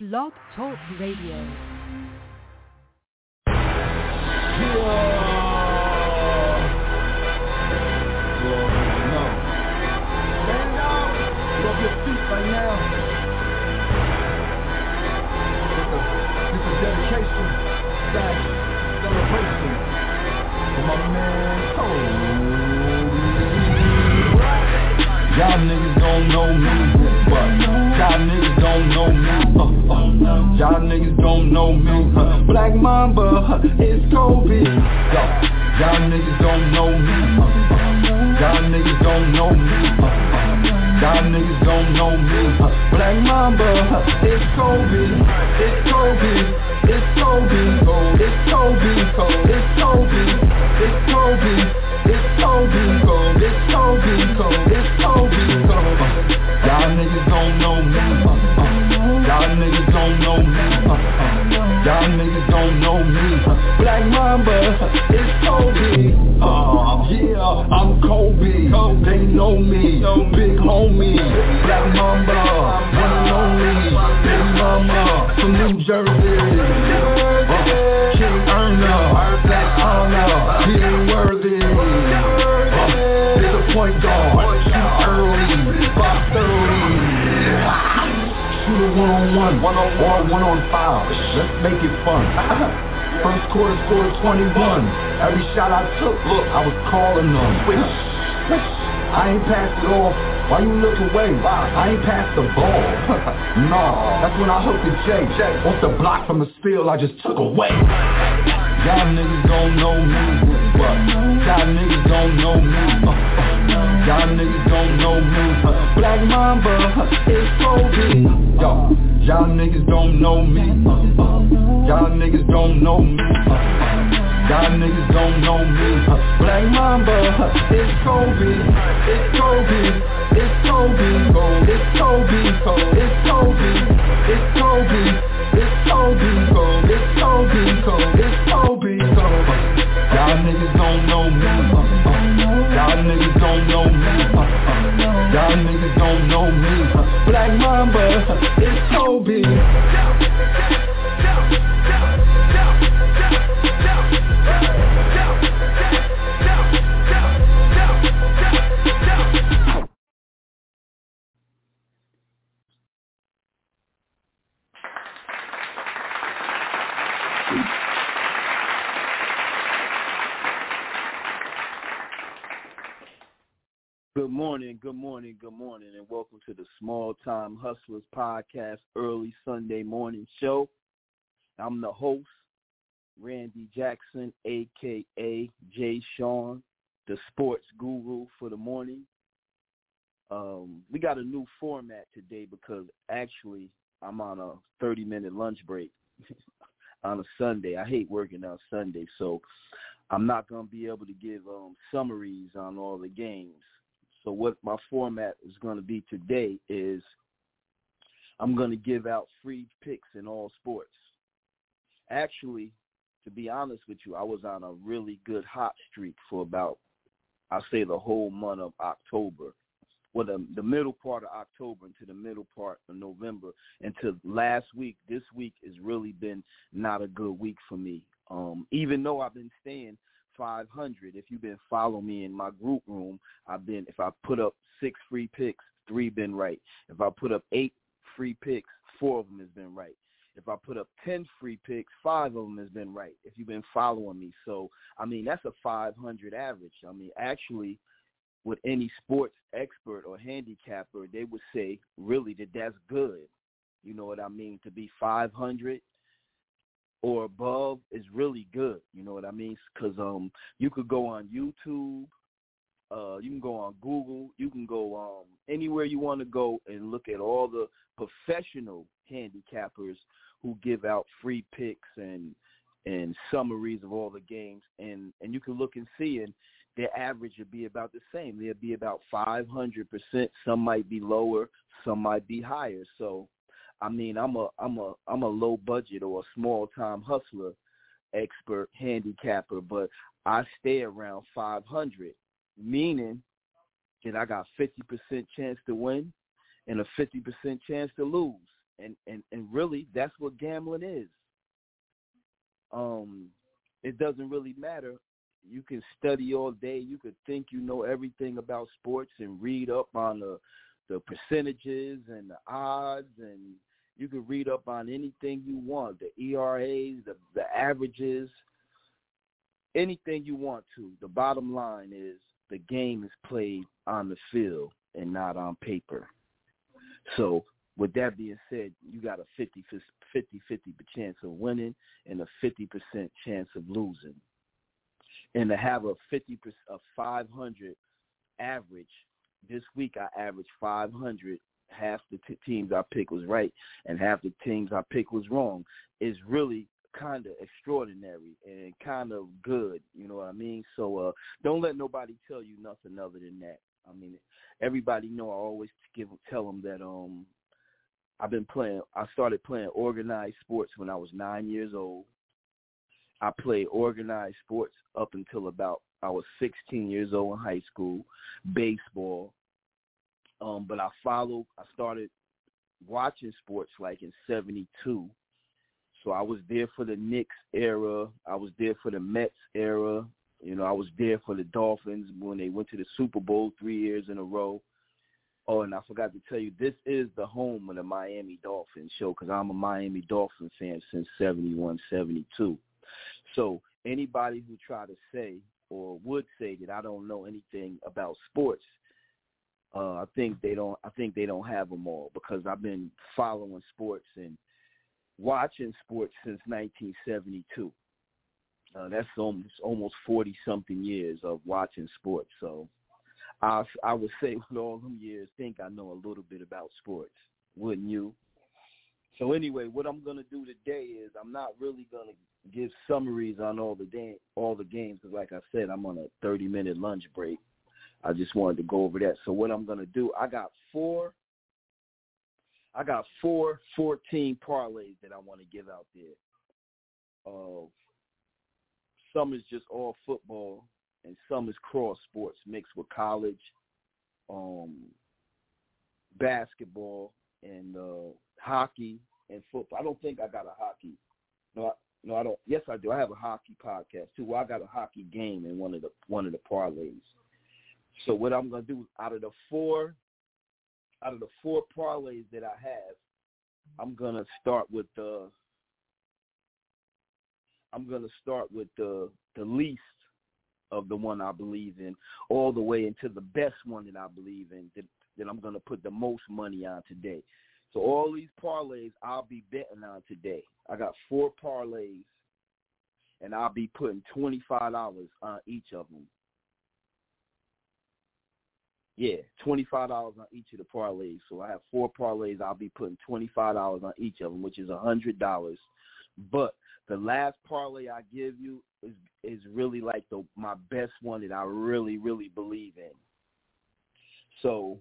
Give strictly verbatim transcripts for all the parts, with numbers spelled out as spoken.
Blog Talk Radio. Yeah. Well, no. Stand up. Get off your feet right now. This is, this is dedication, slash celebration for my man Kobe. Y'all niggas don't know me, but y'all niggas don't know me. Uh, uh, y'all niggas don't know me. Uh, Black Mamba, uh, it's Kobe. Yo, y'all niggas don't know me. Uh, uh, y'all niggas don't know me. Uh, uh, y'all niggas don't know me. Uh, Black Mamba, uh, it's Kobe. It's Kobe. It's Kobe. It's Kobe. It's Kobe. It's Kobe. It's Kobe. It's Kobe, Kobe, it's Kobe, Kobe, it's Kobe, Kobe. Y'all niggas don't know me, uh, uh. Y'all niggas don't know me, uh, uh. Y'all niggas don't know me, uh. Black Mamba, it's Kobe. Uh, yeah, I'm Kobe. They know me, big homie. Black Mamba, one and only. Big mama from New Jersey. Uh, King Erna, Black Honor, he ain't worthy. Point guard, shoot early, five thirty. Shoot a one-on-one, one-on-one, one-on-five. Let's make it fun. First quarter scored twenty-one. Every shot I took, look, I was calling them. I ain't passed it off. Why you look away? I ain't passed the ball. Nah, that's when I hooked the J. Off the block from the steal I just took away. Y'all niggas don't know me, but y'all niggas don't know me. Uh, uh, y'all niggas don't know me. Uh, Black Mamba, uh, it's Kobe. Yo, y'all niggas don't know me. Uh, uh, y'all niggas don't know me. Uh, uh, y'all niggas don't know me. Uh, Black Mamba, uh, it's Kobe. It's Kobe. It's Kobe. It's Kobe. It's Kobe. It's Kobe. It's Kobe, Kobe, it's Kobe, Kobe, it's Kobe, Kobe. Y'all niggas don't know me, uh, uh. Y'all niggas don't know me, uh, uh. Y'all niggas don't know me, uh. Black Mamba, it's Kobe. Good morning, good morning, good morning, and welcome to the Small Time Hustlers Podcast early Sunday morning show. I'm the host, Randy Jackson, a k a. Jay Sean, the sports guru for the morning. Um, we got a new format today because actually I'm on a thirty-minute lunch break on a Sunday. I hate working on Sunday, so I'm not going to be able to give um, summaries on all the games. So what my format is going to be today is I'm going to give out free picks in all sports. Actually, to be honest with you, I was on a really good hot streak for about, I'll say the whole month of October. Well, the, the middle part of October into the middle part of November. Until last week, this week has really been not a good week for me. Um, even though I've been staying five hundred. If you've been following me in my group room, I've been, if I put up six free picks, three been right. If I put up eight free picks, four of them has been right. If I put up ten free picks, five of them has been right, if you've been following me. So, I mean, that's a five hundred average. I mean, actually, with any sports expert or handicapper, they would say really that that's good. You know what I mean? To be five hundred or above is really good, you know what I mean? Because um, you could go on YouTube, uh, you can go on Google, you can go um, anywhere you want to go and look at all the professional handicappers who give out free picks and and summaries of all the games, and, and you can look and see, and their average would be about the same. They'll be about five hundred percent. Some might be lower, some might be higher. So, I mean, I'm a I'm a I'm a low budget or a small time hustler expert handicapper, but I stay around five hundred, meaning that I got fifty percent chance to win and a fifty percent chance to lose. and, and, and really, that's what gambling is. Um, it doesn't really matter. You can study all day. You could think you know everything about sports and read up on the the percentages and the odds, and you can read up on anything you want, the E R As, the, the averages, anything you want to. The bottom line is the game is played on the field and not on paper. So with that being said, you got a fifty fifty chance of winning and a fifty percent chance of losing. And to have a fifty percent, a five hundred average, this week I averaged five hundred. Half the t- teams I picked was right, and half the teams I picked was wrong. Is really kind of extraordinary and kind of good. You know what I mean? So uh, don't let nobody tell you nothing other than that. I mean, everybody know I always give tell them that um I've been playing. I started playing organized sports when I was nine years old. I played organized sports up until about I was sixteen years old in high school, baseball. Um, but I followed, I started watching sports like in seventy-two. So I was there for the Knicks era. I was there for the Mets era. You know, I was there for the Dolphins when they went to the Super Bowl three years in a row. Oh, and I forgot to tell you, this is the home of the Miami Dolphins show because I'm a Miami Dolphin fan since seventy-one, seventy-two. So anybody who try to say or would say that I don't know anything about sports, uh, I think they don't. I think they don't have them all because I've been following sports and watching sports since nineteen seventy-two. Uh, that's almost almost forty something years of watching sports. So I I would say with all them years, think I know a little bit about sports. Wouldn't you? So anyway, what I'm gonna do today is I'm not really gonna give summaries on all the day, all the games because, like I said, I'm on a thirty minute lunch break. I just wanted to go over that. So what I'm gonna do, I got four. I got four fourteen parlays that I want to give out there. Uh, some is just all football, and some is cross sports mixed with college, um, basketball, and uh, hockey and football. I don't think I got a hockey. No, I, no, I don't. Yes, I do. I have a hockey podcast too. Well, I got a hockey game in one of the one of the parlays. So what I'm gonna do out of the four, out of the four parlays that I have, I'm gonna start with the. I'm gonna start with the the least of the one I believe in, all the way into the best one that I believe in. That, that I'm gonna put the most money on today. So all these parlays I'll be betting on today. I got four parlays, and I'll be putting twenty-five dollars on each of them. Yeah, twenty-five dollars on each of the parlays. So I have four parlays. I'll be putting twenty-five dollars on each of them, which is one hundred dollars. But the last parlay I give you is is really like the my best one that I really, really believe in. So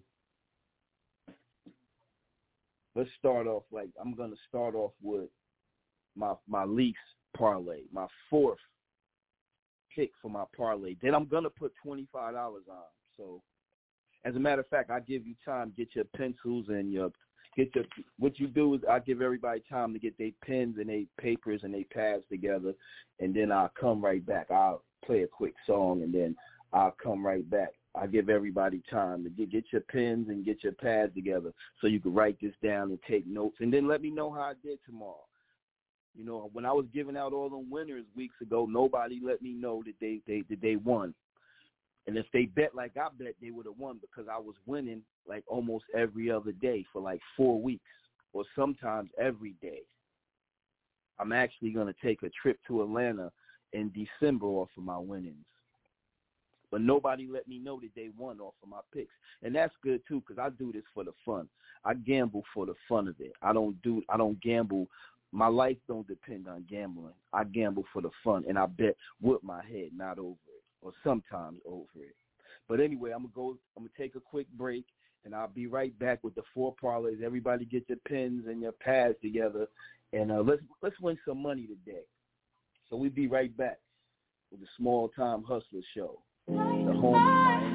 let's start off like I'm going to start off with my my least parlay, my fourth pick for my parlay. Then I'm going to put twenty-five dollars on. So as a matter of fact, I give you time, get your pencils and your get your. What you do is I give everybody time to get their pens and their papers and their pads together, and then I'll come right back. I'll play a quick song, and then I'll come right back. I give everybody time to get, get your pens and get your pads together so you can write this down and take notes, and then let me know how I did tomorrow. You know, when I was giving out all them winners weeks ago, nobody let me know that they, they that they won. And if they bet like I bet, they would have won because I was winning like almost every other day for like four weeks or sometimes every day. I'm actually going to take a trip to Atlanta in December off of my winnings. But nobody let me know that they won off of my picks. And that's good, too, because I do this for the fun. I gamble for the fun of it. I don't do. I don't gamble. My life don't depend on gambling. I gamble for the fun, and I bet with my head, not over it, or sometimes over it. But anyway, I'm gonna go. I'm gonna take a quick break, and I'll be right back with the four parlays. Everybody, get your pens and your pads together, and uh, let's let's win some money today. So we'll be right back with the Small Time Hustler Show, the home of Miami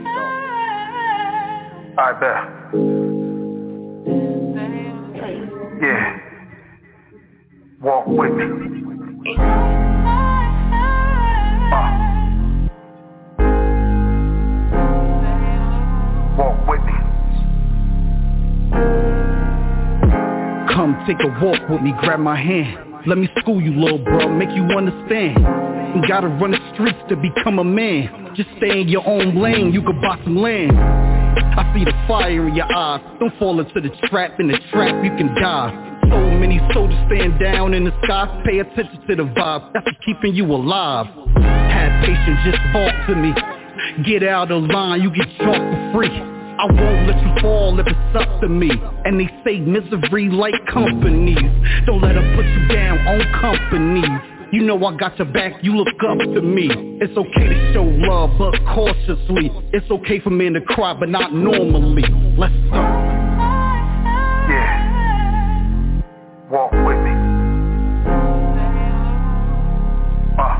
Dolphins. I bet. Yeah. Walk with me. Uh. Walk with me. Come take a walk with me, grab my hand. Let me school you, little bro, make you understand. You gotta run the streets to become a man. Just stay in your own lane, you could buy some land. I see the fire in your eyes. Don't fall into the trap, in the trap you can die. So many soldiers stand down in the sky. Pay attention to the vibe, that's what's keeping you alive. Have patience, just talk to me. Get out of line, you get drunk for free. I won't let you fall if it's up to me. And they say misery like companies. Don't let them put you down on companies. You know I got your back, you look up to me. It's okay to show love, but cautiously. It's okay for men to cry, but not normally. Let's go. Yeah. Walk with me. Uh.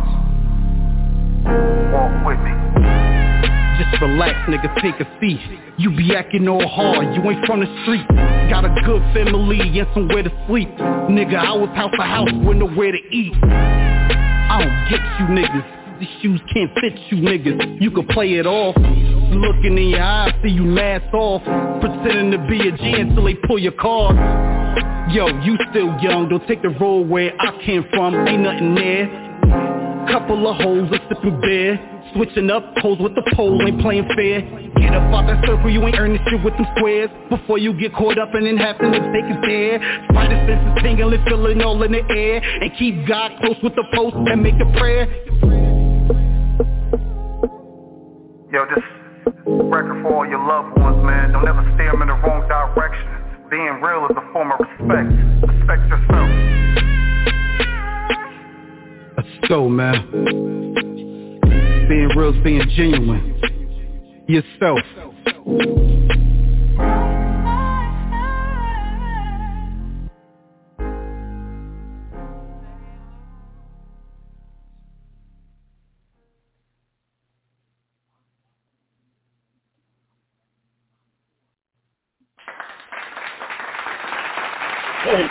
Walk with me. Just relax, nigga, take a seat. You be acting all hard, you ain't from the street. Got a good family and somewhere to sleep. Nigga, I was house to house with nowhere to eat. I don't get you niggas, these shoes can't fit you niggas. You can play it off, looking in your eyes, see you mask off. Pretending to be a G until they pull your card. Yo, you still young, don't take the road where I came from, ain't nothing there. Couple of hoes and sipping beer. Switching up, hoes with the pole, ain't playing fair. Get up out that circle, you ain't earning shit with them squares. Before you get caught up and then happen to take it there. Spider senses tingling, feeling all in the air. And keep God close with the post and make a prayer. Yo, this record for all your loved ones, man. Don't ever steer them in the wrong direction. Being real is a form of respect. Respect yourself. Let's go, man. Being real is being genuine. Yourself. Hey.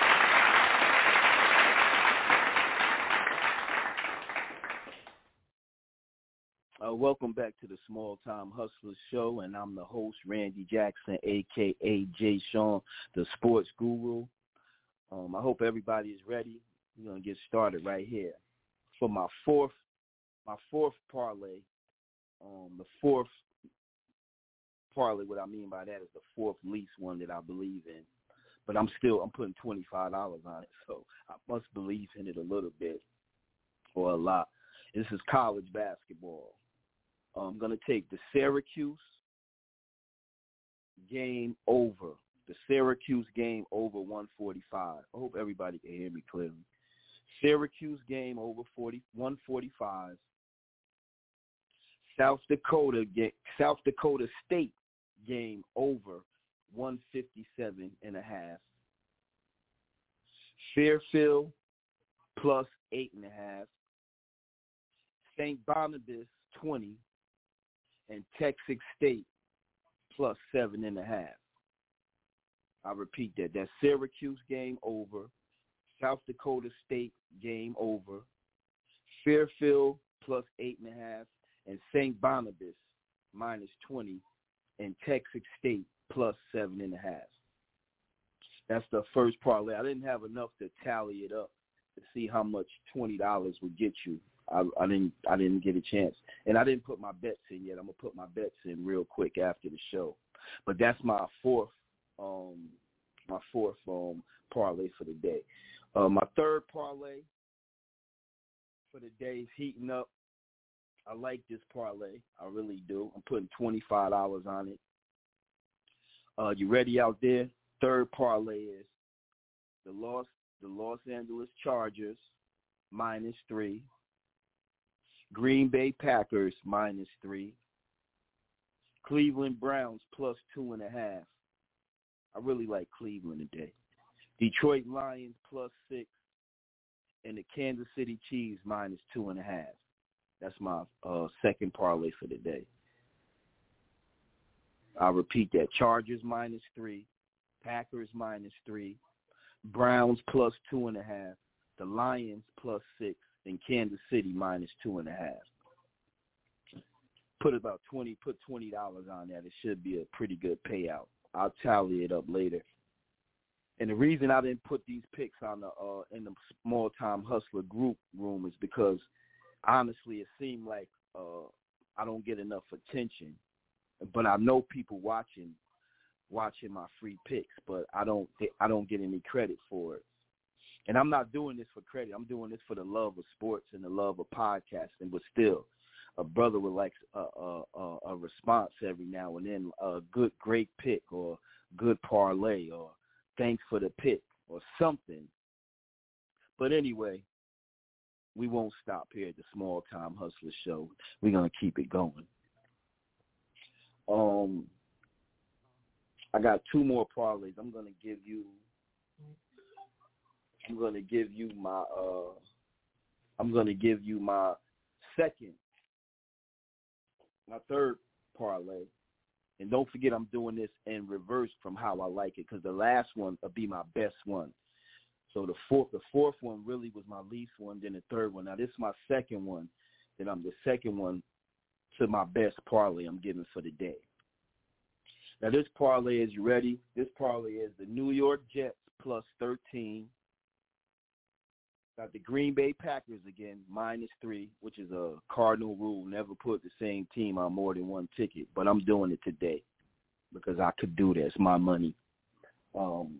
Uh, welcome back to the Small Time Hustlers Show, and I'm the host, Randy Jackson, a k a. Jay Sean, the sports guru. Um, I hope everybody is ready. We're going to get started right here. For my fourth my fourth parlay, um, the fourth parlay, what I mean by that is the fourth least one that I believe in. But I'm still, I'm putting twenty-five dollars on it, so I must believe in it a little bit or a lot. This is college basketball. I'm going to take the Syracuse game over. The Syracuse game over one forty-five. I hope everybody can hear me clearly. Syracuse game over forty, one forty-five. South Dakota South Dakota State game over one fifty-seven and a half. Fairfield plus eight and a half. Saint Barnabas twenty, and Texas State plus seven and a half. I repeat that. That's Syracuse game over, South Dakota State game over, Fairfield plus eight and a half, and Saint Barnabas minus twenty, and Texas State plus seven and a half. That's the first parlay. I didn't have enough to tally it up to see how much twenty dollars would get you. I, I didn't. I didn't get a chance, and I didn't put my bets in yet. I'm gonna put my bets in real quick after the show. But that's my fourth, um, my fourth um, parlay for the day. Uh, my third parlay for the day is heating up. I like this parlay. I really do. I'm putting twenty-five dollars on it. Uh, you ready out there? Third parlay is the Los the Los Angeles Chargers minus three. Green Bay Packers minus three. Cleveland Browns plus two and a half. I really like Cleveland today. Detroit Lions plus six. And the Kansas City Chiefs minus two and a half. That's my uh, second parlay for the day. I'll repeat that. Chargers minus three. Packers minus three. Browns plus two and a half, the Lions plus six, and Kansas City minus two and a half. Put about twenty, put twenty dollars on that. It should be a pretty good payout. I'll tally it up later. And the reason I didn't put these picks on the uh, in the small time hustler group room is because honestly, it seemed like uh, I don't get enough attention. But I know people watching watching my free picks, but I don't I don't get any credit for it. And I'm not doing this for credit. I'm doing this for the love of sports and the love of podcasting. But still, a brother would like a, a, a, a response every now and then, a good, great pick or good parlay or thanks for the pick or something. But anyway, we won't stop here at the Small Time Hustler Show. We're going to keep it going. Um, I got two more parlays. I'm going to give you I'm going to give you my uh I'm going to give you my second my third parlay. And don't forget I'm doing this in reverse from how I like it, because the last one will be my best one. So the fourth the fourth one really was my least one, then the third one. Now this is my second one. Then I'm the second one to my best parlay I'm giving for the day. Now this parlay is, you ready? This parlay is the New York Jets plus thirteen. Got the Green Bay Packers again, minus three, which is a cardinal rule. Never put the same team on more than one ticket. But I'm doing it today because I could do that. It's my money. Um,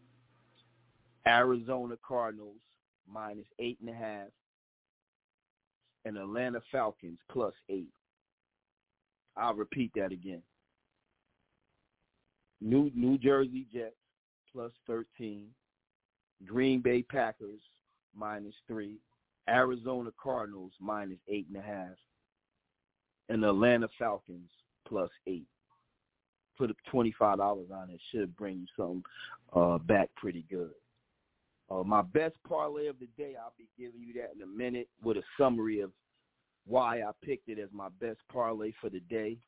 Arizona Cardinals, minus eight and a half. And Atlanta Falcons, plus eight. I'll repeat that again. New New Jersey Jets, plus thirteen. Green Bay Packers, minus three. Arizona Cardinals, minus eight and a half. And the Atlanta Falcons, plus eight. Put twenty-five dollars on it. Should bring you something uh, back pretty good. Uh, my best parlay of the day, I'll be giving you that in a minute with a summary of why I picked it as my best parlay for the day.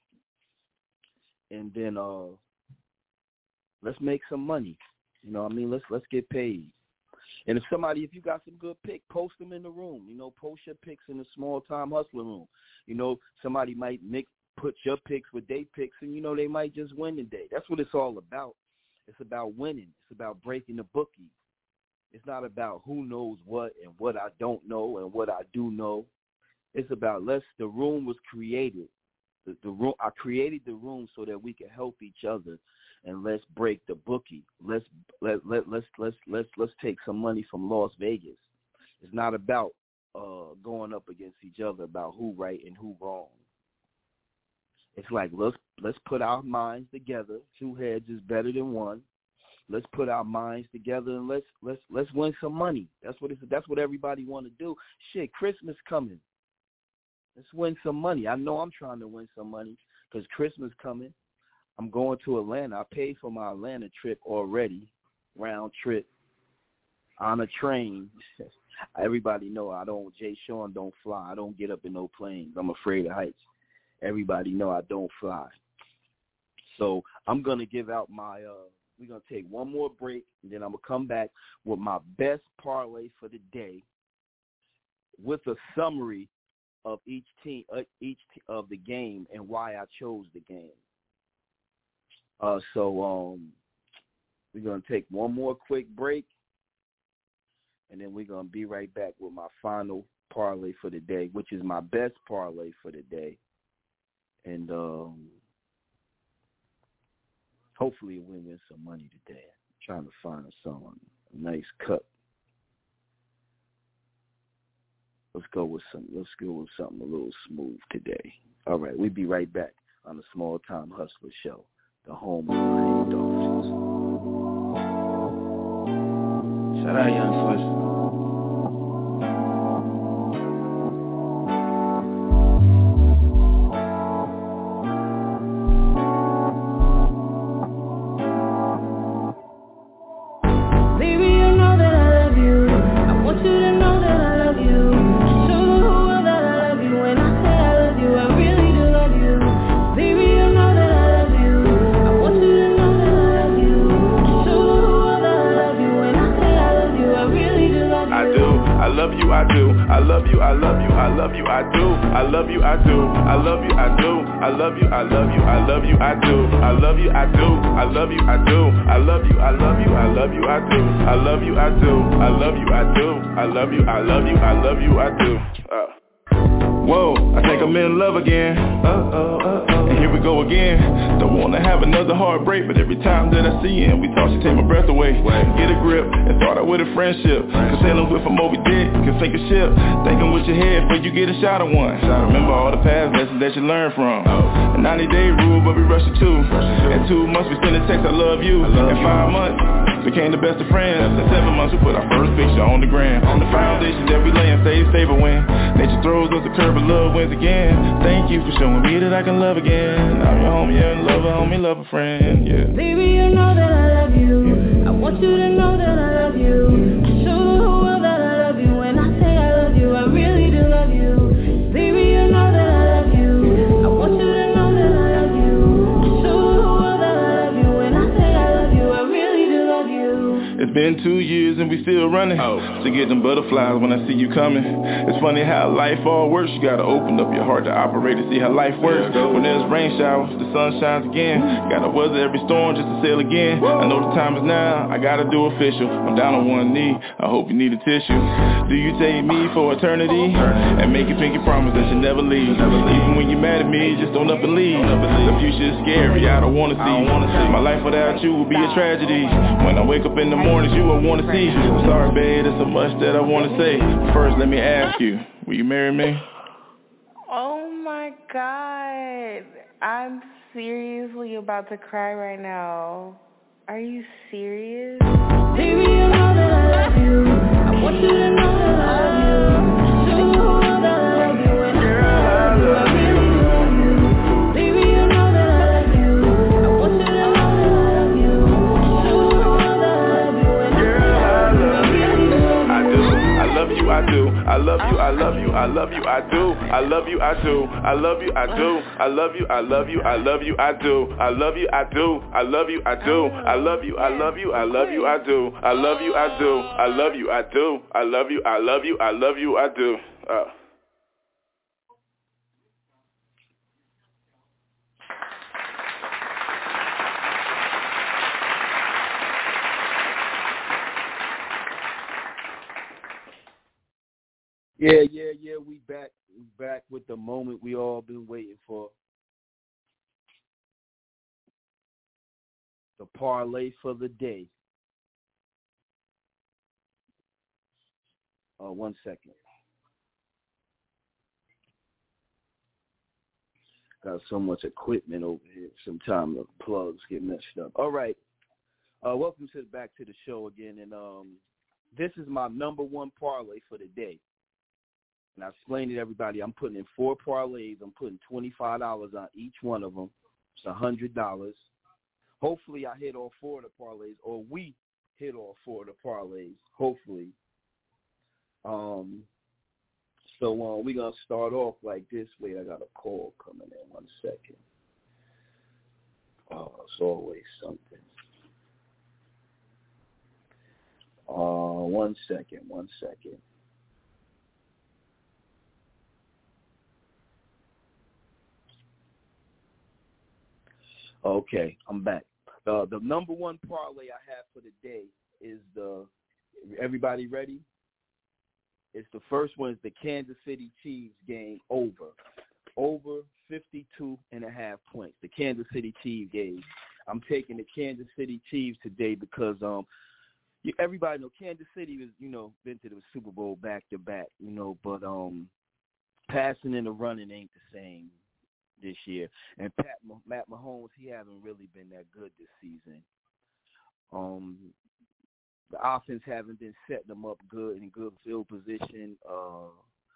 And then uh, let's make some money. You know what I mean? Let's let's get paid. And if somebody, if you got some good picks, post them in the room. You know, post your picks in the Small Time Hustler room. You know, somebody might mix, put your picks with their picks, and, you know, they might just win today. That's what it's all about. It's about winning. It's about breaking the bookie. It's not about who knows what and what I don't know and what I do know. It's about let's, the room was created. The, the room, I created the room so that we can help each other, and let's break the bookie. Let's let let let's let's let's let's take some money from Las Vegas. It's not about uh, going up against each other about who right and who wrong. It's like let's let's put our minds together. Two heads is better than one. Let's put our minds together and let's let's let's win some money. That's what it's. That's what everybody want to do. Shit, Christmas coming. Let's win some money. I know I'm trying to win some money because Christmas coming. I'm going to Atlanta. I paid for my Atlanta trip already, round trip, on a train. Everybody know I don't, Jay Sean don't fly. I don't get up in no planes. I'm afraid of heights. Everybody know I don't fly. So I'm going to give out my, uh, we're going to take one more break, and then I'm going to come back with my best parlay for the day with a summary of each team, uh, each t- of the game and why I chose the game. Uh, so um, we're going to take one more quick break, and then we're going to be right back with my final parlay for the day, which is my best parlay for the day. And um, hopefully we'll win some money today. I'm trying to find someone, a nice cut. Let's go with some. Let's go with something a little smooth today. All right, we'll be right back on the Small Time Hustler Show, the home of the Miami Dolphins. Shout out, Young Swiss. When I I love you, I do. I love you, I love you, I love you, I do. I love you, I do. I love you, I do. I love you, I love you, I love you, I do. I love you, I do. I love you, I do. I love you, I love you, I love you, I do. I love you, I do. I love you, I do. I love you, I love you, I love you, I do. Uh. Whoa, I think I'm in love again. Uh-oh, uh-oh. And here we go again. Don't wanna have another heartbreak, but every time that I see him, we talk, she take my breath away. Get a grip and start out with a friendship. Cause sailing with a Moby Dick can sink a ship. Thinking with your head before you get a shot of one. Remember all the past lessons that you learned from. A ninety day rule, but we rush it too. In two months we send a text, I love you. In five months, became the best of friends. In seven months we put our first picture on the gram. The foundation that we lay and stay stable when nature throws us a curve. But love wins again. Thank you for showing me that I can love again. I'm your homie and lover, homie, lover, friend, yeah. Baby, you know that I love you. I want you to know that I love you. Show the whole world that I love you. When I say I love you, I really do love you. Baby, you know that I love you. I want you to know that I love you. Show the whole world that I love you. When I say I love you, I really do love you. It's been two years and we still running. Oh. To get them butterflies when I see you coming. It's funny how life all works. You gotta open up your heart to operate to see how life works. When there's rain showers, the sun shines again. Gotta weather every storm just to sail again. I know the time is now, I gotta do official. I'm down on one knee, I hope you need a tissue. Do you take me for eternity? And make a pinky promise that you never leave. Even when you're mad at me, just don't up and leave. The future is scary, I don't wanna see. My life without you will be a tragedy. When I wake up in the mornings, you will wanna see. I'm sorry babe, there's so much that I wanna say. First let me ask you, will you marry me? Oh my God, I'm seriously about to cry right now. Are you serious? Baby, you know that I love you. I want you to know that I love you. Show the whole world that I love you. And girl, I love you, I really do love you. Baby, you know that I love you. I want you to know that I love you. Show the whole world that I love you. And girl, I love you, I really do love you. I do, I love you, I do. I love you, I love you, I love you, I do. I love you, I do. I love you, I do. I love you, I love you, I love you, I do. I love you, I do. I love you, I do. I love you, I love you, I love you, I do. I love you, I do. I love you, I do. I love you, I love you, I love you, I do. Uh. Yeah, yeah, yeah, we back we back with the moment we all been waiting for. The parlay for the day. Uh, one second. Got so much equipment over here. Sometimes the plugs get messed up. All right. Uh, welcome to the back to the show again. And um, this is my number one parlay for the day. And I explained it to everybody. I'm putting in four parlays. I'm putting twenty-five dollars on each one of them. It's one hundred dollars. Hopefully I hit all four of the parlays, or we hit all four of the parlays, hopefully. Um, so uh, we're going to start off like this. Wait, I got a call coming in. One second. Oh, it's always something. Uh, one second, one second. Okay, I'm back. Uh, the number one parlay I have for the day is the, everybody ready? It's the first one is the Kansas City Chiefs game over. Over fifty-two and a half points. The Kansas City Chiefs game. I'm taking the Kansas City Chiefs today because um, you, everybody know Kansas City was, you know, been to the Super Bowl back to back, you know, but um, passing and the running ain't the same this year. And Pat, Matt Mahomes, he hasn't really been that good this season. Um, the offense haven't been setting them up good in good field position. Uh,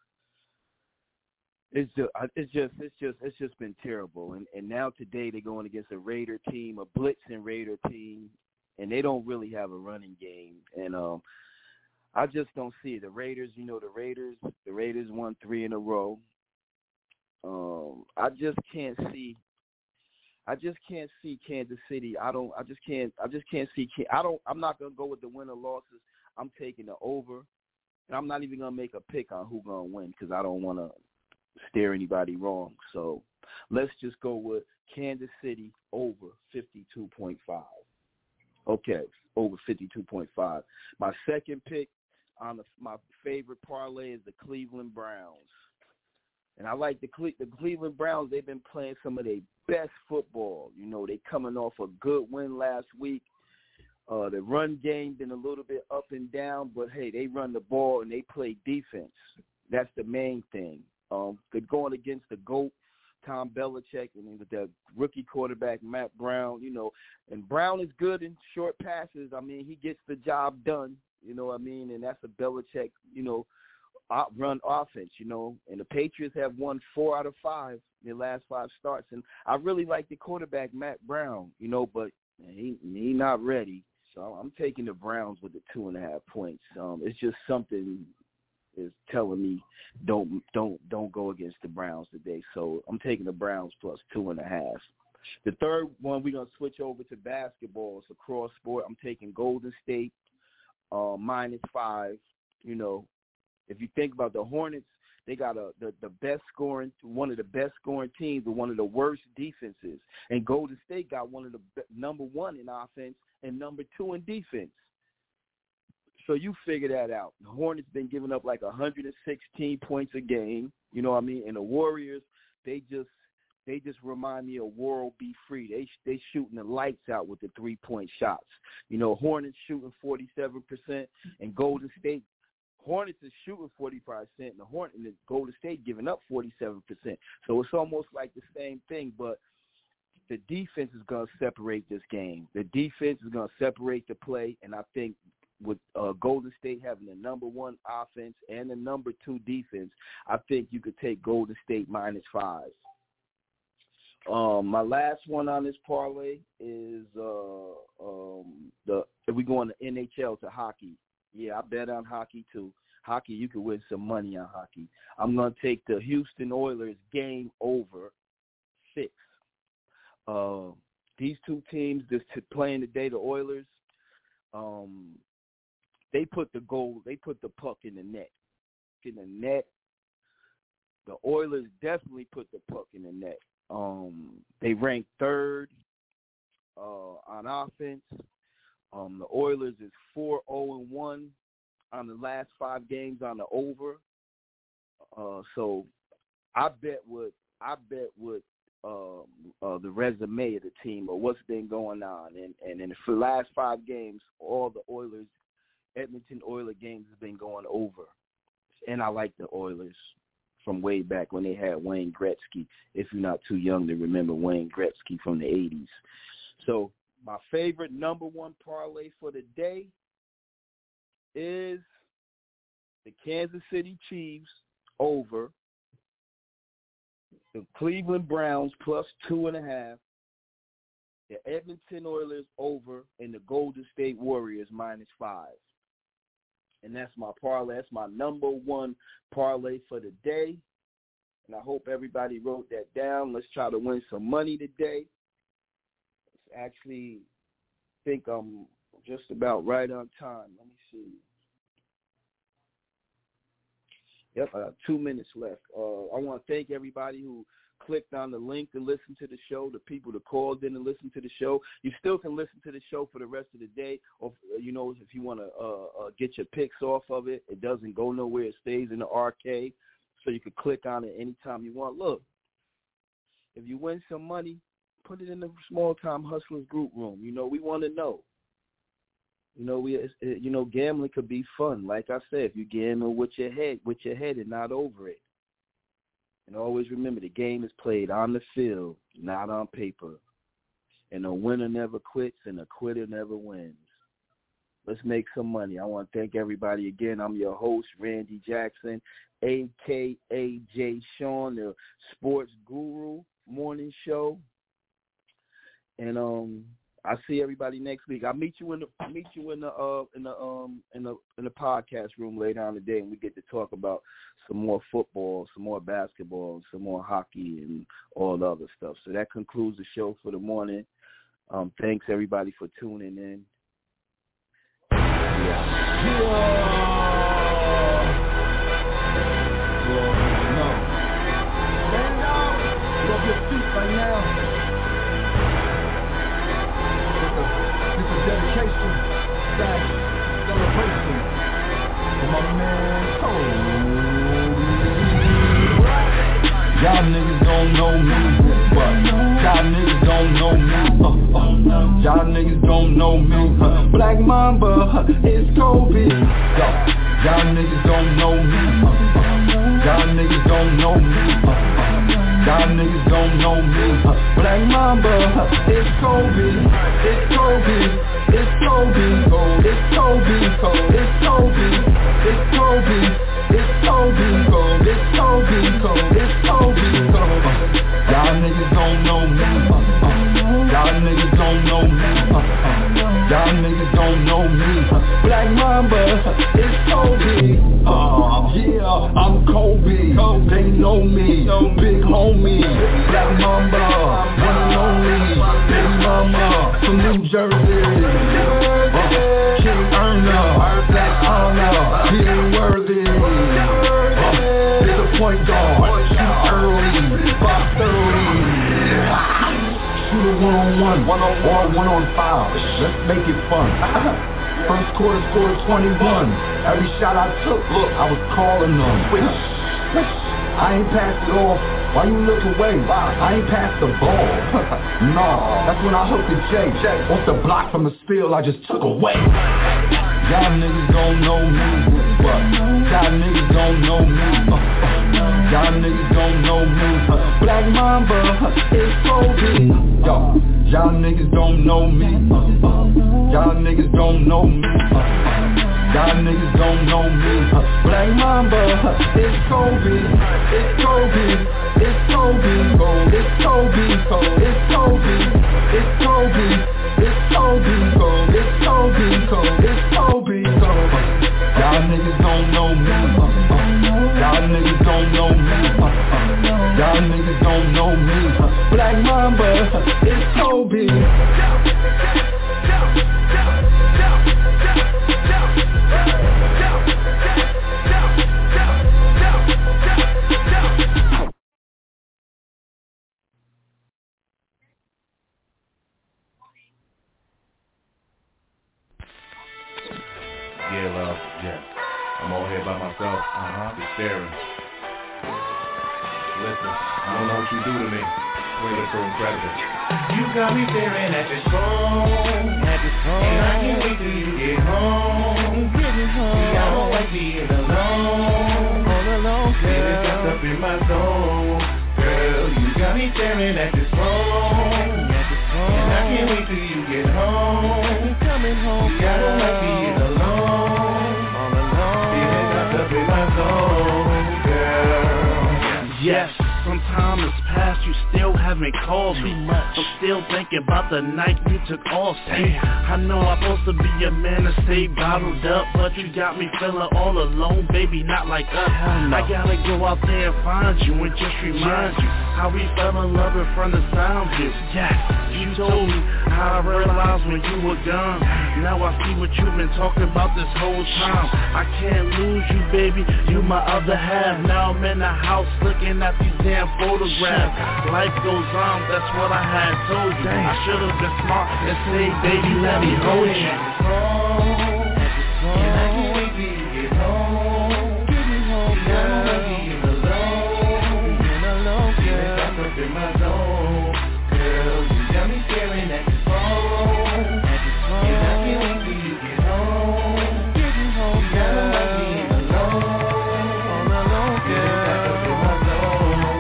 it's just, it's just, it's just, it's just been terrible. And and now today they're going against a Raider team, a blitzing Raider team, and they don't really have a running game. And um, I just don't see it. The Raiders, you know, the Raiders, the Raiders won three in a row. Um, I just can't see. I just can't see Kansas City. I don't. I just can't. I just can't see. I don't. I'm not gonna go with the win or losses. I'm taking the over. And I'm not even going to make a pick on who's going to win because I don't want to steer anybody wrong. So let's just go with Kansas City over fifty-two point five. Okay, over fifty-two point five. My second pick on the, my favorite parlay is the Cleveland Browns. And I like the, Cle- the Cleveland Browns. They've been playing some of their best football. You know, they coming off a good win last week. Uh, the run game been a little bit up and down, but, hey, they run the ball and they play defense. That's the main thing. Um, they're going against the GOAT, Tom Belichick, and with the rookie quarterback, Matt Brown, you know. And Brown is good in short passes. I mean, he gets the job done, you know what I mean, and that's a Belichick, you know, run offense, you know. And the Patriots have won four out of five in their last five starts. And I really like the quarterback, Matt Brown, you know, but he he not ready. So I'm taking the Browns with the two and a half points. Um, it's just something is telling me don't don't don't go against the Browns today. So I'm taking the Browns plus two and a half. The third one, we're going to switch over to basketball. It's a cross sport. I'm taking Golden State uh, minus five. You know, if you think about the Hornets, they got a the, the best scoring, one of the best scoring teams with one of the worst defenses. And Golden State got one of the be- number one in offense and number two in defense. So you figure that out. The Hornets been giving up like one hundred sixteen points a game. You know what I mean? And the Warriors, they just they just remind me of World Be Free. They they shooting the lights out with the three-point shots. You know, Hornets shooting forty-seven percent, and Golden State, Hornets is shooting forty-five percent, and the Hornets, and the Golden State giving up forty-seven percent. So it's almost like the same thing, but the defense is going to separate this game. The defense is going to separate the play, and I think with uh, Golden State having the number one offense and the number two defense, I think you could take Golden State minus five. Um, my last one on this parlay is uh, um, the if we go on the N H L to hockey. Yeah, I bet on hockey too. Hockey, you could win some money on hockey. I'm going to take the Houston Oilers game over six. Uh, these two teams just playing today, the Oilers, um, they put the goal, they put the puck in the net. In the net, the Oilers definitely put the puck in the net. Um, they ranked third uh, on offense. Um, the Oilers is four oh and one on the last five games on the over. Uh, so I bet what I bet what uh, uh, the resume of the team or what's been going on, and and in the last five games, all the Oilers, Edmonton Oilers games has been going over, and I like the Oilers from way back when they had Wayne Gretzky. If you're not too young to remember Wayne Gretzky from the eighties, so. My favorite number one parlay for the day is the Kansas City Chiefs over the Cleveland Browns plus two and a half, the Edmonton Oilers over, and the Golden State Warriors minus five. And that's my parlay. That's my number one parlay for the day. And I hope everybody wrote that down. Let's try to win some money today. Actually think I'm just about right on time. Let me see. Yep, I got two minutes left. Uh, I want to thank everybody who clicked on the link to listen to the show, the people that called in to listen to the show. You still can listen to the show for the rest of the day, or, you know, if you want to uh, uh, get your picks off of it, it doesn't go nowhere. It stays in the arcade, so you can click on it anytime you want. Look, if you win some money, put it in the Small Time Hustlers group room. You know, we want to know. You know, we, you know, gambling could be fun. Like I said, if you gamble with your head, with your head and not over it. And always remember, the game is played on the field, not on paper. And a winner never quits, and a quitter never wins. Let's make some money. I want to thank everybody again. I'm your host, Randy Jackson, a k a. Jay Sean, the Sports Guru Morning Show. And um, I see everybody next week. I'll meet you in the I'll meet you in the uh in the um in the in the podcast room later on today, and we get to talk about some more football, some more basketball, some more hockey, and all the other stuff. So that concludes the show for the morning. Um, thanks everybody for tuning in. Yeah. Yeah. For my man Kobe. Y'all niggas don't know me, but y'all niggas don't know me. Uh, uh, y'all niggas don't know me. Uh, Black Mamba, it's Kobe. Yo, y'all niggas don't know me. Uh, uh, y'all niggas don't know me. Uh, uh, y'all niggas don't know me. Uh, Black Mamba, it's Kobe. It's Kobe. It's Kobe. It's Kobe. It's Kobe. It's Kobe. It's Kobe. It's Kobe. It's Kobe. It's Kobe. Y'all niggas don't know me. Uh, uh, y'all niggas don't know me. Uh, uh, y'all niggas don't know me. Uh, Black Mamba, it's Kobe. Uh, yeah, I'm Kobe. They know me. Big homie. Black Mamba, one and only. Big Mama from New Jersey. Uh, King Erna, Black Honor, he ain't worthy. Uh, Big a point guard, shoot early, five thirty. Shoot a one-on-one, one-on-one, one-on-five. Let's make it fun. First quarter scored twenty-one. Every shot I took, look, I was calling them. I ain't passed it off. Why you look away? I ain't passed the ball. Nah, that's when I hooked the J. Off the block from the steal I just took away. Y'all niggas don't know me, but y'all niggas don't know me. Uh, uh, y'all niggas don't know me. Uh, Black Mamba, it's Kobe. Yo, y'all niggas don't know me. Uh, uh, y'all niggas don't know me. Uh, uh, y'all niggas don't know me. Uh, Black Mamba, it's Kobe. It's Kobe. It's Kobe. It's Kobe. It's Kobe. It's Kobe. It's Kobe. It's Kobe. It's Kobe. It's Kobe. Y'all niggas don't know me. Uh, uh, y'all niggas don't know me. Uh, uh, y'all niggas don't know me. Uh, Black Mamba, it's Kobe. Yeah, love, yeah. I'm all here by myself, uh-huh, just staring. Listen, I don't know what you do to me. Boy, you're so incredible. You got me staring at this phone, at this phone, and I can't wait till you get home. Getting home. See, I don't like being alone, all alone, girl. Feeling just up in my zone, girl. You got me staring at this phone, at this phone, and I can't wait till you get home. Coming home, see, I don't like being alone, all alone, feeling just up in my zone, girl. Yes. Some time has passed, you still haven't called me. I'm still thinking about the night you took off. Hey, I know I'm supposed to be a man to stay bottled up, but you got me feeling all alone, baby, not like us. I gotta go out there and find you and just remind you how we fell in love in front of Soundview. Yes, you told me how I realized when you were gone. Now I see what you've been talking about this whole time. I can't lose you, baby, you my other half. Now I'm in the house looking at these damn photograph. Life goes on, that's what I had told you. I should've been smart and said, baby, let me hold you. And I can't wait till you get home. Getting home, see, I don't like being alone. Being alone, girl. That's up in my zone, girl. You got me staring at your phone. And I can't wait till you get home. Getting home, see, I don't like being alone. All alone, girl. That's up in my zone.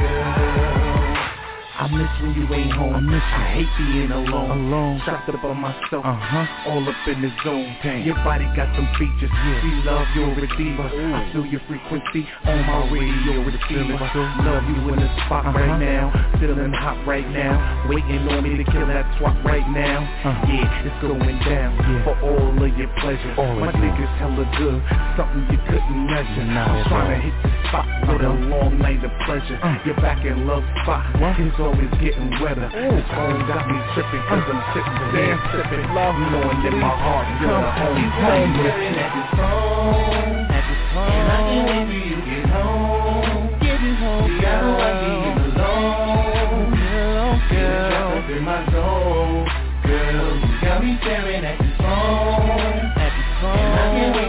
I miss when you ain't home. I miss you. I hate being alone. Alone. Shocked up on myself. Uh-huh. All up in the zone. Dang. Your body got some features. Yeah. We love your receiver. Ooh. I feel your frequency on my radio receiver. Love you in the spot uh-huh. right now. Feeling hot right now. Waiting on me to kill that twat right now. Uh-huh. Yeah, it's going down yeah. for all of your pleasure. All my niggas hella good. Something you couldn't measure. Nah, I'm trying to hit the spot uh-huh. with a long night of pleasure. Uh-huh. You're back in love spot. What? It's always getting wetter. This phone got me tripping cause I'm sitting there sipping. Love knowing that my heart you're the home. You come staring at this phone, at this phone, and I can't wait till you get home. Getting home, see, I don't like being alone. Girl, girl, just up in my zone, girl. You got me staring at this phone, at this phone, and I can't wait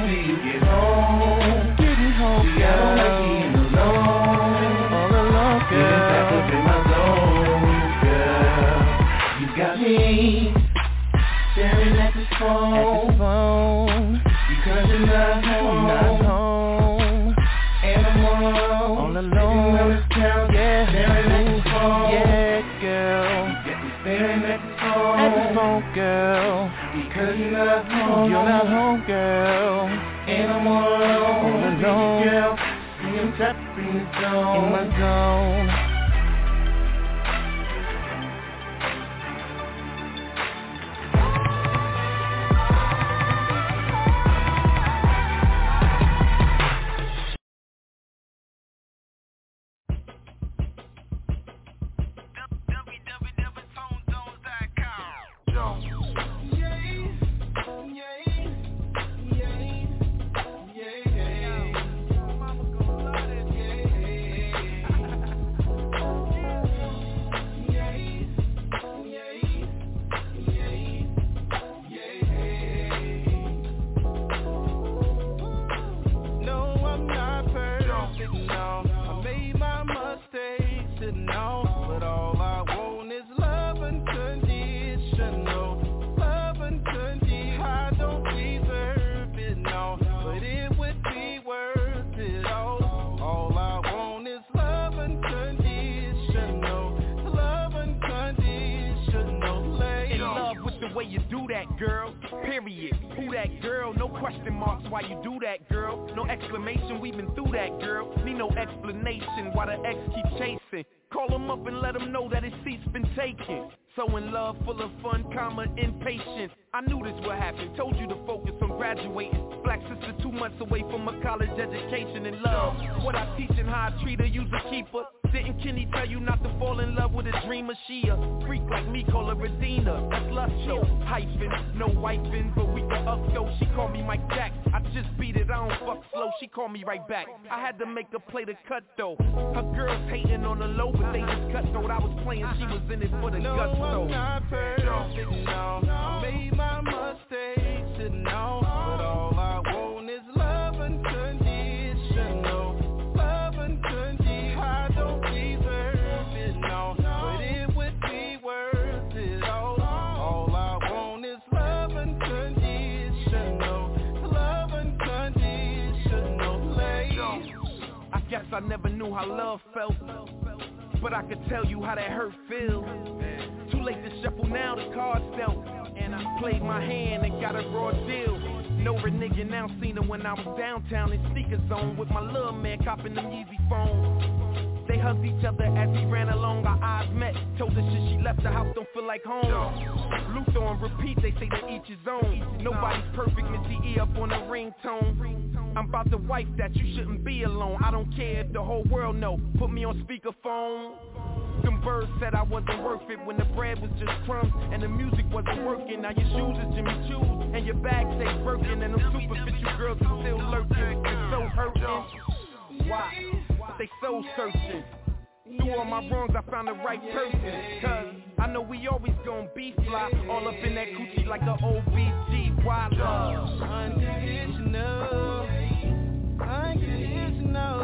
you're not home, not home. And I'm all alone, all alone. Sitting on this couch, yeah, staring at the phone. Yeah, girl, get me staring at the phone, at the phone, girl. Because you're not home, you're not home, girl. And I'm all alone, all alone. Girl, see I'm trapped in the zone, in my zone. I knew this would happen, told you to focus on graduating. Black sister two months away from a college education and love. What I teach and how I treat her, use a keeper. Didn't Kenny tell you not to fall in love with a dreamer? She a freak like me, call her Radina. That's lust show, hyphen, no wiping, but we can up yo. She call me Mike Jack, I just beat it, I don't fuck slow. She call me right back, I had to make her play the cut though. Her girls hating on the low, but they just cut though. I was playing, she was in it for the no, gusto. No, I'm not perfect, no. I made my mistakes and no, but all I want is love unconditional. Love unconditional. I don't deserve it, no, but it would be worth it all. All I want is love unconditional. Love unconditional. I guess I never knew how love felt, but I could tell you how that hurt feels. Too late to shuffle now, the cards dealt, and I played my hand and got a raw deal. Know a nigga now seen her when I was downtown in sneaker zone with my little man copping them Yeezy phones. They hugged each other as we ran along, our eyes met. Told her shit she left the house don't feel like home. Luther on repeat, they say to each his own. Nobody's perfect, Missy E up on the ringtone. I'm about the wife that you shouldn't be alone. I don't care if the whole world know. Put me on speakerphone. Them birds said I wasn't worth it when the bread was just crumbs and the music wasn't working. Now your shoes is Jimmy Choo's and your bag stays Birkin, and them superficial girls are still lurking. It's so hurting. Why? They soul searching. Through all my wrongs I found the right person. Cause I know we always gon' be fly. All up in that coochie like a O B G. Why love? Unconditional. Unconditional.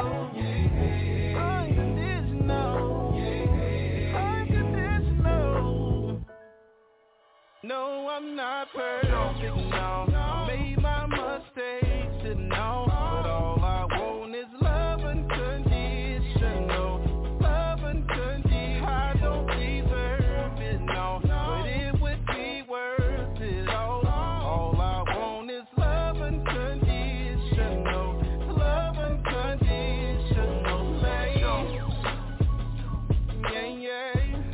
Unconditional. No, I'm not perfect, no. I made my mistakes and no, but all I want is love unconditional. Love unconditional. I don't deserve it, no, but it would be worth it all. All I want is love unconditional. Love unconditional. Yeah, yeah.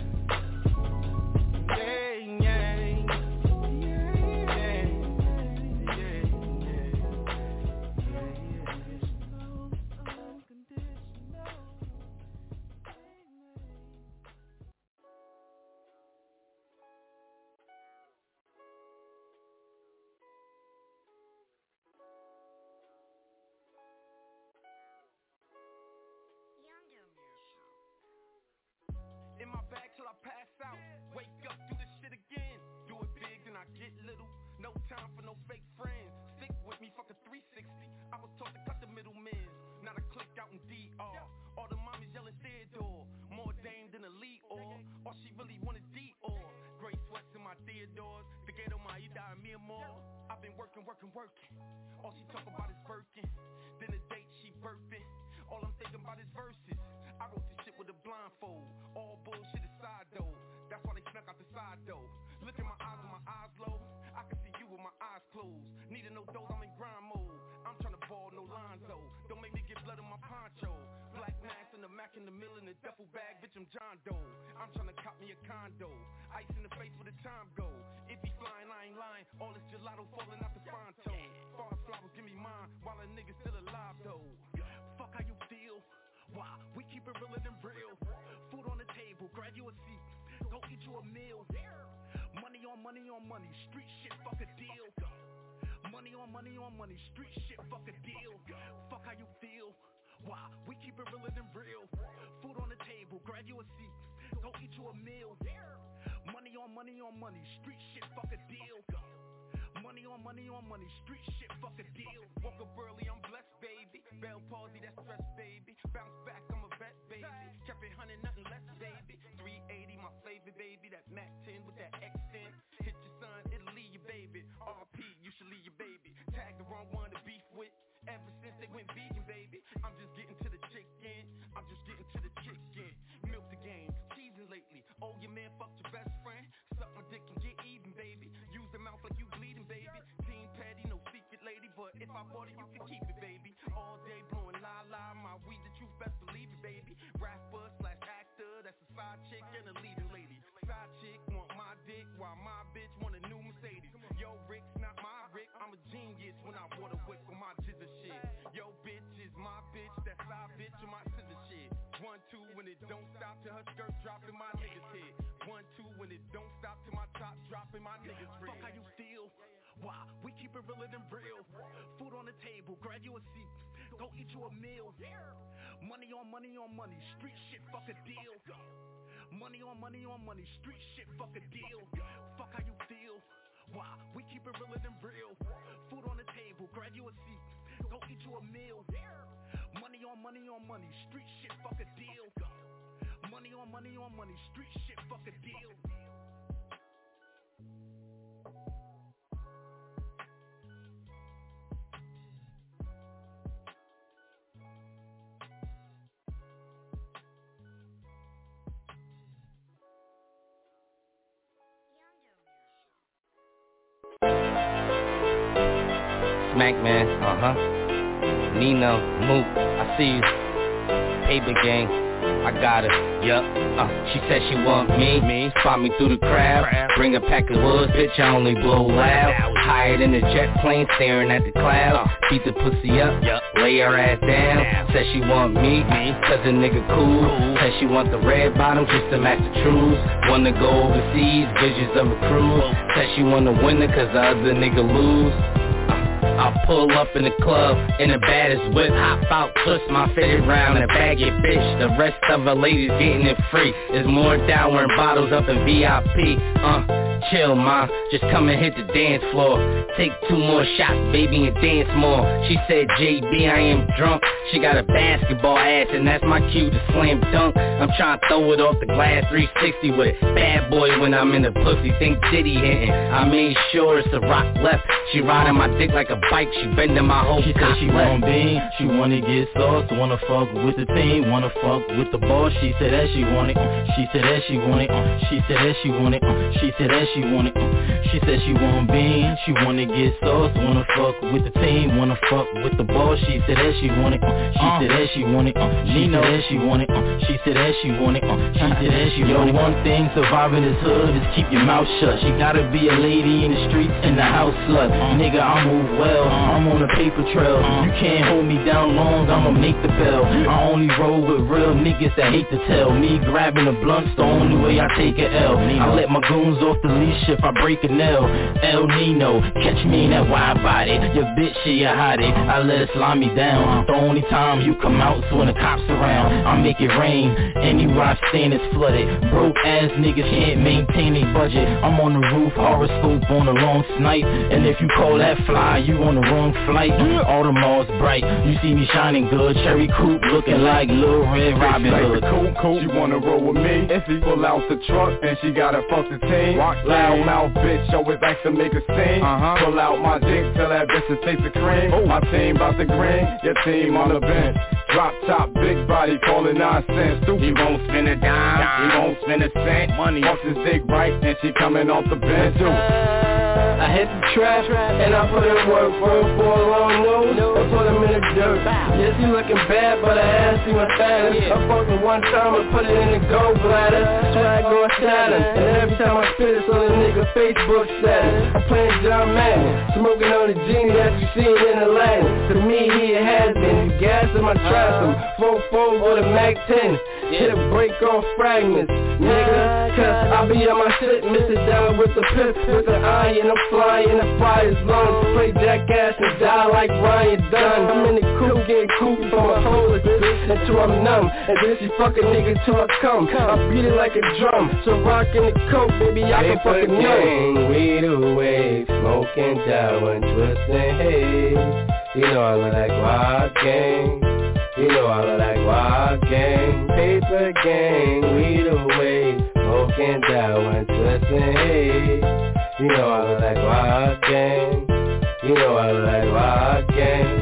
In my bag till I pass out. Wake up, do this shit again. Do it big, then I get little. No time for no fake friends. Stick with me, fuck a three sixty. I was taught to cut the middlemen. Not a click out in D R. All the mommies yelling Theodore. More Dame than a Lee or. All she really wanted D or. Gray sweats in my Theodores. The ghetto my Ida and me and more. I've been working, working, working. All she talk about in the middle in a duffel bag, bitch, I'm John Doe. I'm tryna cop me a condo. Ice in the face where the time go. If he flying, I ain't lying. All this gelato falling out the Fonto. Far flowers, give me mine while a nigga still alive though. Fuck how you feel. Why? We keep it realer than real. Food on the table, grab you a seat. Go eat you a meal. Money on money on money. Street shit, fuck a deal. Money on money on money. Street shit, fuck a deal. Fuck how you feel. Why? We keep it realer than real. Food on the table, grab you a seat. Go eat you a meal. Money on money on money. Street shit, fuck a deal. Money on money on money. Street shit, fuck a deal. Woke up early, I'm blessed, baby. Bell palsy, that's stress, baby. Bounce back, I'm a vet, baby. Kept it hundred, nothing less, baby. three eighty, my flavor, baby. That Mac ten with that X ten. Hit your son, it'll leave you, baby. R P, you should leave your baby. Tag the wrong one to beef with. Ever since they went vegan, baby. I'm just getting to the chicken. I'm just getting to the chicken. Milk the game, teasing lately. Oh, your man fucked your best friend. Suck my dick and get even, baby. Use the mouth like you bleeding, baby. Team petty, no secret, lady. But if I bought it, you can keep it, baby. All day blowing la la. My weed, the truth, best believe it, baby. Rapper slash actor, that's a side chick and a leading lady. Side chick want my dick, while my bitch want a new Mercedes. Yo, Rick's not my Rick. I'm a genius when I water whip on my jizzer shit. Yo, bitch is my bitch, that side bitch on my scissor shit. One, two, when it don't stop till her skirt dropping my niggas hit. One, two, when it don't stop till my top dropping my niggas red. Fuck how you feel. Why? We keep it realer than real. Food on the table, grab you a seat. Go eat you a meal. Money on money on money. Street shit, fuck a deal. Money on money on money. Street shit, fuck a deal. Fuck how you feel. Why? We keep it realer than real. Food on the table, grab you a seat. Go eat you a meal. Money on money on money. Street shit, fuck a deal. Money on money on money. Street shit, fuck a deal. Smack man, uh-huh. Nino, Mook, I see you. Paper gang, I got her, yup. Uh, she said she want me, me. Spot me through the crowd. Bring a pack of woods, bitch, I only blow loud. Higher than a jet plane, staring at the clouds. Beat the pussy up, lay her ass down. Said she want me, me. Cause a nigga cool. Said she want the red bottom just to match the trues. Wanna go overseas, visions of a cruise. Said she wanna win it cause the other nigga lose. I pull up in the club in the baddest whip. Hop out, twist my fitted round and bag your bitch. The rest of the ladies getting it free. There's more down wearing bottles up in V I P. Uh, chill, ma, just come and hit the dance floor. Take two more shots, baby, and dance more. She said, J B, I am drunk. She got a basketball ass and that's my cue to slam dunk. I'm trying to throw it off the glass three sixty with it. Bad boy when I'm in the pussy, think Diddy hitting. I made sure it's a rock left. She riding my dick like a bike, she bending my whole She said she want bean, she wanna get sauce, wanna fuck with the team, wanna fuck with the boss. She said that she want it, she said that she want it, she said that she want it, she said that she want it. She said she want bean, she wanna get sauce, wanna fuck with the team, wanna fuck with the boss. She said that she want it, she said that she want it, she said that she want it, she said that she want it, she said that she want it. Yo, one thing surviving this hood is keep your mouth shut. She gotta be a lady in the streets and the house slut. Nigga, I move well, I'm on a paper trail. You can't hold me down long, I'ma make the bell. I only roll with real niggas that hate to tell. Me grabbing a blunt's the only way I take a L. I let my goons off the leash if I break a nail. El Nino, catch me in that wide body. Your bitch, she a hottie, I let her slide me down. The only time you come out is when the cops around. I make it rain, anywhere I stand is flooded. Broke ass niggas can't maintain a budget. I'm on the roof, horoscope on the long night. And if you call that fly, you on the wrong flight. All the malls bright, you see me shining good. Cherry coupe looking like Lil Red Robin Hood. Cool, cool. She wanna roll with me. If he pull out the truck and she gotta fuck the team. Loud mouth bitch, always likes to make a scene. Uh-huh. Pull out my dick, tell that bitch to taste the cream. Ooh. My team about to green, your team on the bench. Drop top, big body, calling nonsense. He won't spend a dime, he won't spend a cent. Money off his dick right, and she coming off the bench too. I hit the trap, and I put in work for, for a long nose. I put him in the dirt. Yeah, she looking bad, but I asked you my status. I fucked her one time and put it in the gold bladder. Swag going Saturn, and every time I spit it's on a nigga Facebook status. I'm playing John Madden, smoking on the genie that you seen in Aladdin. To me, he a has-been. You gas him, I trash him. four four with a Mac ten. Hit a break off fragments, nigga. Cause I be on my shit, miss it down with the pip, with the iron. I'm flying, the fire's lungs. Play jackass and die like Ryan Dunn. I'm in the coupe getting cooped from a homeless bitch until I'm numb. And then she fuck a nigga till I come. I beat it like a drum. So rockin' the coke, baby, I can fucking know. Weed away, smoking down and twisting hay. You know I look like wild gang. You know I look like wild gang. Paper gang, weed away, smoking down and twisting hay. You know I look like wild gang. You know I look like wild gang.